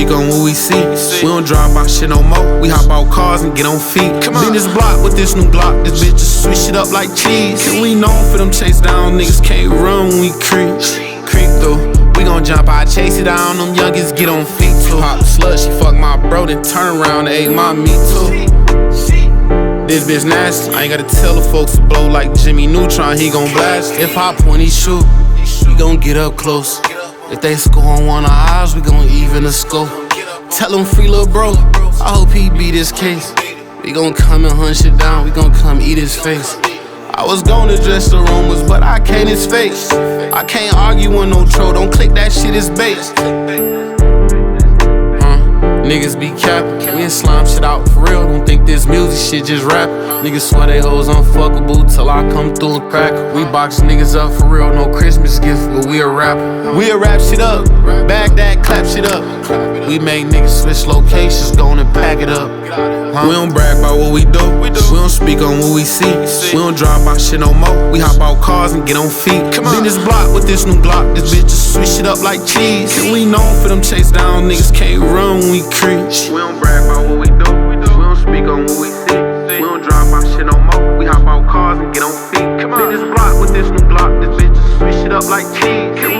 speak on what we see. We don't drive by shit no more. We hop out cars and get on feet. Been this block with this new Glock. This bitch just switch it up like cheese. And we known for them chase down niggas can't run when we creep. Creep through. We gon' jump out, chase it down. Them youngins get on feet too. Pop slut, she fuck my bro, then turn around and ate my meat too. This bitch nasty. I ain't gotta tell the folks to blow like Jimmy Neutron. He gon' blast. If I point, he shoot. We gon' get up close. If they score on one of ours, we gon' even the scope. Tell him free lil' bro. I hope he beat this case. We gon' come and hunt shit down. We gon' come eat his face. I was gon' address the rumors, but I can't his face. I can't argue with no troll. Don't click that shit, it's bait. Niggas be capping, we ain't slime shit out for real. Don't think this music shit just rap. Niggas swear they hoes unfuckable till I come through and crack. We box niggas up for real, no Christmas gift, but we a rapper. We a rap shit up, bag that, clap shit up. We make niggas switch locations, go on and pack it up. We don't brag about what we do, we don't speak on what we see. We don't drive by shit no more, we hop out cars and get on feet. Been this block with this new Glock, this bitch just switch it up like cheese. And we known for them chase down niggas can't run when we creep. We don't brag about what we do, we don't speak on what we see. We don't drive by shit no more, we hop out cars and get on feet. Been this block with this new Glock, this bitch just switch it up like cheese.